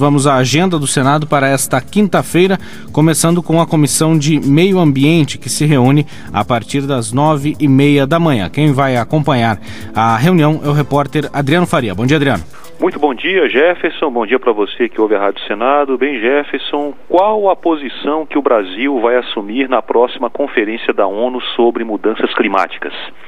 vamos à agenda do Senado para esta quinta-feira, começando com a Comissão de Meio Ambiente, que se reúne a partir das 9h30 da manhã. Quem vai acompanhar a reunião é o repórter Adriano Faria. Bom dia, Adriano. Muito bom dia, Jefferson. Bom dia para você que ouve a Rádio Senado. Bem, Jefferson, qual a posição que o Brasil vai assumir na próxima Conferência da ONU sobre Mudanças Climáticas?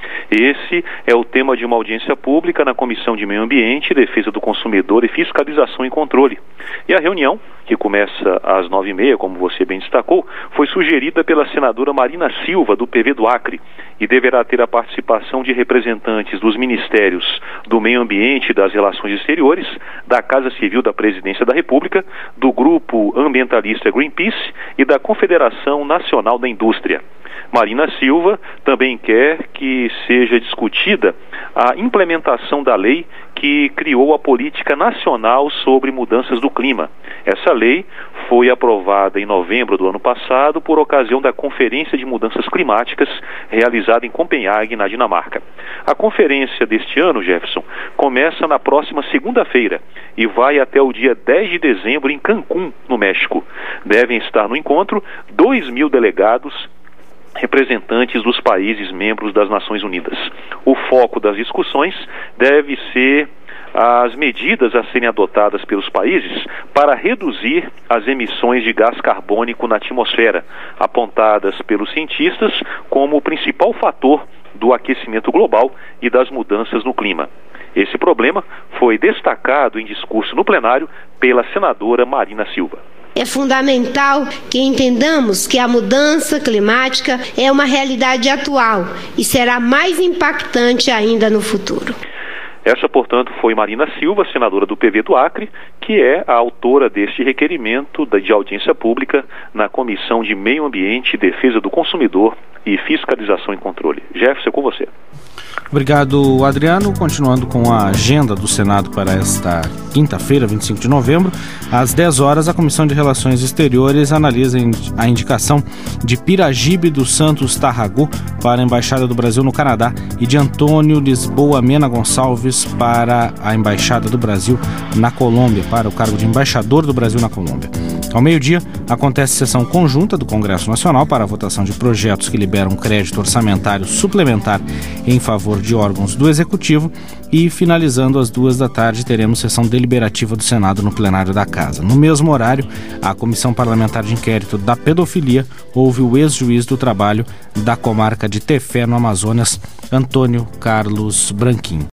Esse é o tema de uma audiência pública na Comissão de Meio Ambiente, Defesa do Consumidor e Fiscalização e Controle. E a reunião, que começa às 9h30, como você bem destacou, foi sugerida pela senadora Marina Silva, do PV do Acre, e deverá ter a participação de representantes dos Ministérios do Meio Ambiente e das Relações Exteriores, da Casa Civil da Presidência da República, do Grupo Ambientalista Greenpeace e da Confederação Nacional da Indústria. Marina Silva também quer que seja discutida a implementação da lei que criou a Política Nacional sobre Mudanças do Clima. Essa lei foi aprovada em novembro do ano passado por ocasião da Conferência de Mudanças Climáticas realizada em Copenhague, na Dinamarca. A conferência deste ano, Jefferson, começa na próxima segunda-feira e vai até o dia 10 de dezembro em Cancún, no México. Devem estar no encontro 2.000 delegados representantes dos países membros das Nações Unidas. O foco das discussões deve ser as medidas a serem adotadas pelos países para reduzir as emissões de gás carbônico na atmosfera, apontadas pelos cientistas como o principal fator do aquecimento global e das mudanças no clima. Esse problema foi destacado em discurso no plenário pela senadora Marina Silva. É fundamental que entendamos que a mudança climática é uma realidade atual e será mais impactante ainda no futuro. Essa, portanto, foi Marina Silva, senadora do PV do Acre, que é a autora deste requerimento de audiência pública na Comissão de Meio Ambiente, Defesa do Consumidor e Fiscalização e Controle. Jefferson, com você. Obrigado, Adriano. Continuando com a agenda do Senado para esta quinta-feira, 25 de novembro, às 10 horas, a Comissão de Relações Exteriores analisa a indicação de Piragibe dos Santos Tarragô para a Embaixada do Brasil no Canadá e de Antônio Lisboa Mena Gonçalves para a Embaixada do Brasil na Colômbia, para o cargo de embaixador do Brasil na Colômbia. Ao meio-dia, acontece sessão conjunta do Congresso Nacional para a votação de projetos que liberam crédito orçamentário suplementar em favor de órgãos do Executivo e, finalizando às 14h, teremos sessão deliberativa do Senado no plenário da Casa. No mesmo horário, a Comissão Parlamentar de Inquérito da Pedofilia ouve o ex-juiz do trabalho da comarca de Tefé, no Amazonas, Antônio Carlos Branquinho.